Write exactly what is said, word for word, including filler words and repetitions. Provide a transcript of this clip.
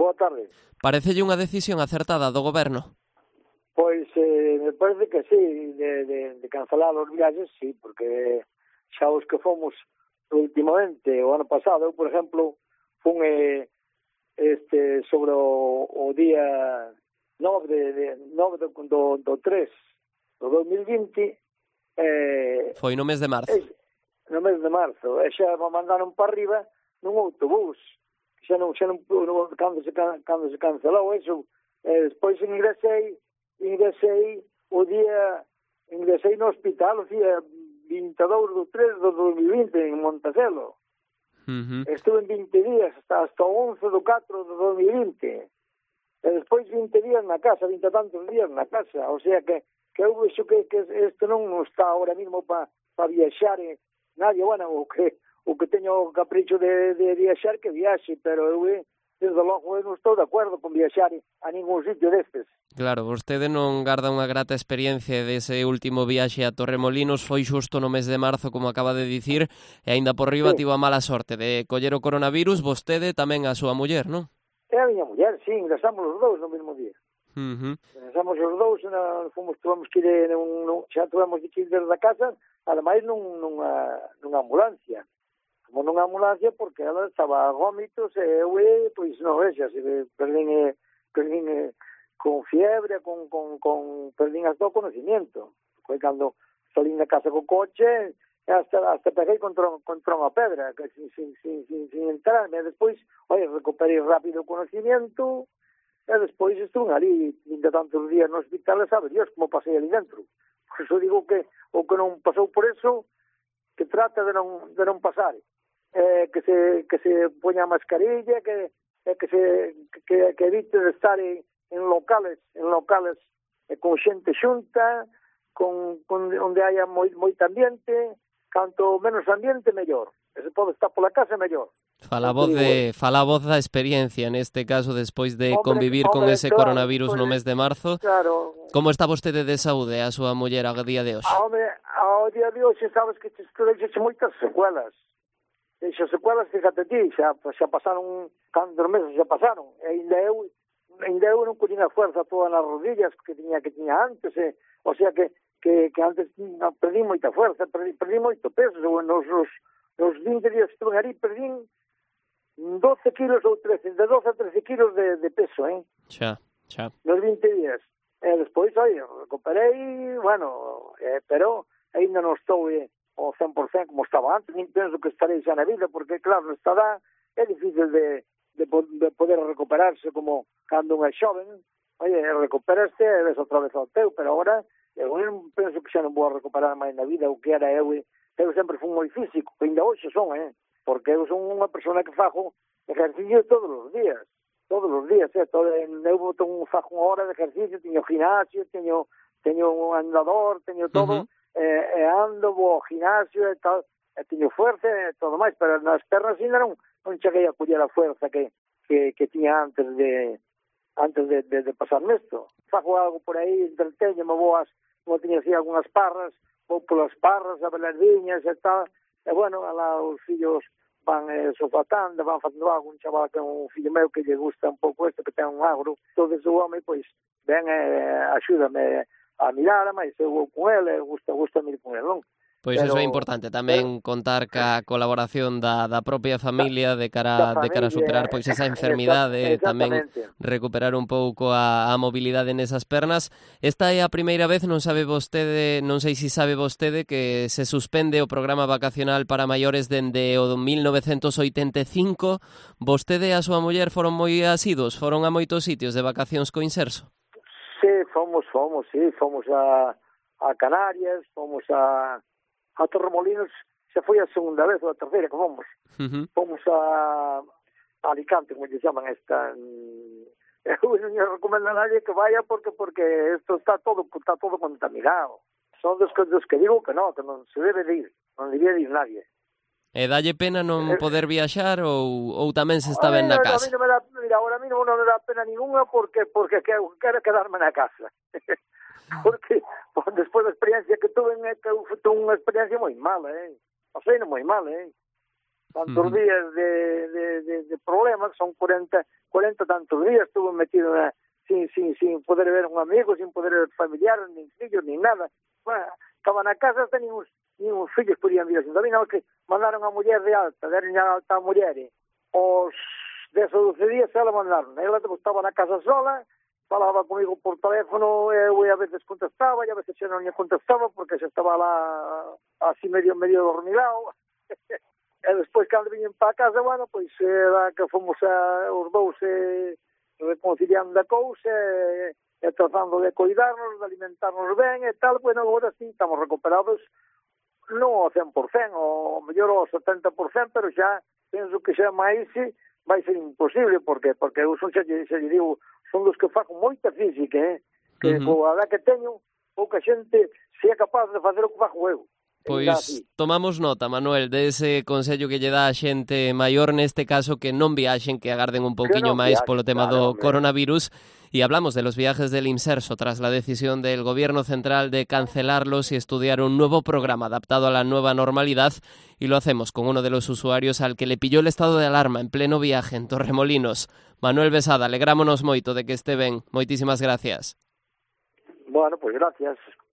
boa tarde. Parecelle unha decisión acertada do goberno? Pois eh, me parece que sí, de, de, de cancelar os viaxes, sí, porque xa os que fomos últimamente, o ano pasado, eu, por exemplo, fun eh, este, sobre o, o día nove de, de, nove do, do, do tres do dos mil vinte, eh, foi no mes de marzo. Es, no mes de marzo, e xa me mandaron para arriba nun autobús, xa non, xa non, non cando, se, cando se cancelou eso, e despois ingresei, ingresei o día, ingresei no hospital o día vinte e dous do tres do dos mil vinte en Montecelo. Uh-huh. Estuve en vinte días, hasta, hasta o once do catro do dos mil vinte, e despois vinte días na casa, vinte e tantos días na casa, o sea que que eu vexo que, que isto non está ahora mismo para pa viaxar, eh, nadie, bueno, o que o que teño o capricho de, de viaxar que viaxe, pero eu, eh, desde logo, eu non estou de acordo con viaxar a ningún sitio destes. Claro, vostede non garda unha grata experiencia dese último viaxe a Torremolinos, foi xusto no mes de marzo, como acaba de dicir, e aínda por riba sí. Tivo a mala sorte de coller o coronavirus, vostede tamén a súa muller, non? É a miña muller, sí, ingresamos os dous no mesmo día. Uh-huh. Ingresamos os dous, na, fomos, tuvemos que ir, num, num, xa tuvemos que ir desde a casa, ademais nung, nunha, nunha ambulancia. Como nunha ambulancia porque ela estaba a gómitos e eu, pois, non vexa, se perdín, eh, perdín eh, con fiebre, con, con, con perdín hasta o conocimiento. Foi cando salín da casa co coche, hasta, hasta peguei contra, contra unha pedra, que sin, sin, sin, sin, sin entrarme. E despois, oi, recuperei rápido o conocimiento, e despois estuve ali vinte tantos días no hospital, e sabe Dios como pasei ali dentro. Por iso digo que o que non pasou por eso, que trata de non, de non pasar. Eh, que se que se poña a mascarilla, que eh, que se que, que evite de estar en, en locales, en locales eh, con xente xunta, con, con onde haya moi, moito ambiente, canto menos ambiente mellor. E se pode estar pola casa mellor. Fala a voz de fala a voz da experiencia neste caso despois de hombre, convivir hombre, con ese claro, coronavirus pues, no mes de marzo. Claro. Como está vostede de saúde a súa muller a día de hoxe? A, hombre, ao día de hoxe sabes que te deixe moitas secuelas. Deixa secuelas, fíjate ti, xa, xa pasaron cantos meses xa pasaron. E ainda eu, ainda eu non collín a fuerza todas nas rodillas que tiña que tiña antes, eh. O sea que que, que antes no, perdí moita fuerza, perdí, perdí moito peso. Nos, nos, nos vinte días que estuve ali, perdí doce kilos ou trece, de doce a trece kilos de, de peso, eh? Xa, xa. Nos vinte días. E despois, oi, recuperei, bueno, eh, pero ainda non estou eh, ao cen por cen como estaba antes, nin penso que estarei xa na vida, porque, claro, nesta edad é difícil de, de, de poder recuperarse como cando un é xoven. Oye, recuperaste e ves outra vez ao teu, pero agora eu non penso que xa non vou a recuperar máis na vida o que era eu. Eu sempre fui moi físico, ainda hoxe son, eh? Porque eu son unha persona que fago ejercicio todos os días, todos os días, eh? Todo, eu boto un, fago unha hora de ejercicio, teño gimnasio, teño, teño un andador, teño todo, uh-huh. e, e ando, vou ao gimnasio e tal, e teño fuerza e todo máis, pero nas pernas ainda non, non cheguei a coller a fuerza que, que, que tiña antes de antes de, de, de pasarme isto. Fago algo por aí, entreteño, me vou as, como tiña así algunhas parras, vou polas parras, a ver as viñas e tal, e bueno, alá os fillos van eh, sofatando, van facendo algo, un chaval que é un fillo meu que lle gusta un pouco isto, que ten un agro, todo ese home, pois, ven e eh, axúdame a mirar, mas eu vou con ele, gusta, gusta ir con ele, non? Pois pero, eso é importante, tamén pero, contar ca colaboración da, da propia familia de cara, familia, de cara a superar pois esa enfermidade, tamén recuperar un pouco a, a mobilidade nesas pernas. Esta é a primeira vez, non sabe vostede, non sei se sabe vostede, que se suspende o programa vacacional para maiores dende o mil novecentos oitenta e cinco. Vostede e a súa muller foron moi asidos, foron a moitos sitios de vacacións co Inserso? Sí, fomos, fomos, sí, fomos a, a Canarias, fomos a a Torremolinos, xa foi a segunda vez ou a terceira que fomos. Uh-huh. Fomos a, a Alicante, como lle chaman esta. Eu non lle recomendo a nadie que vaya porque porque isto está todo está todo contaminado. Son dos que, dos que digo que non, que non se debe de ir, non debía de ir nadie. E dalle pena non poder viaxar ou, ou tamén se está ben na casa? A mí non me dá, mira, ahora mismo non me dá pena ninguna porque porque quero, quero quedarme na casa. Porque pues, despois da experiencia que tuve, que tuve unha experiencia moi mala, eh? O sei, non moi mala, eh? tantos uh -huh. días de, de, de, de problemas, son cuarenta, cuarenta tantos días estuve metido na, sin, sin, sin poder ver un amigo, sin poder ver familiares, ni fillos, ni nada. Bueno, estaba na casa, hasta ni uns, ni uns fillos podían vir. Entón, nada que mandaron a muller de alta, deron a alta a muller, os dez ou doce días se la mandaron. Ela estaba na casa sola, falaba comigo por teléfono, eu a veces contestaba, e a veces xa non lle contestaba, porque xa estaba lá así medio medio dormilado. E despois, cando viñen para casa, bueno, pois era que fomos a, os dous eh, reconciliando a cousa, e, e tratando de cuidarnos, de alimentarnos ben e tal. Bueno, agora sí, estamos recuperados, non ao cen por cen, ou mellor ao setenta por cen, pero xa penso que xa máis vai ser imposible, porque porque eu son, xa, xa lle digo, son dos que fago moita física, eh? que uh -huh. coa edad que teño, pouca xente se é capaz de facer o que fago eu. Pois tomamos nota, Manuel, de ese consello que lle dá a xente maior, neste caso, que non viaxen, que agarden un pouquiño máis polo tema do coronavirus. Y hablamos de los viajes del Imserso tras la decisión del Gobierno central de cancelarlos y estudiar un nuevo programa adaptado a la nueva normalidad, y lo hacemos con uno de los usuarios al que le pilló el estado de alarma en pleno viaje en Torremolinos. Manuel Besada, alegrámonos moito de que este ben. Moitísimas gracias. Bueno, pois pues gracias.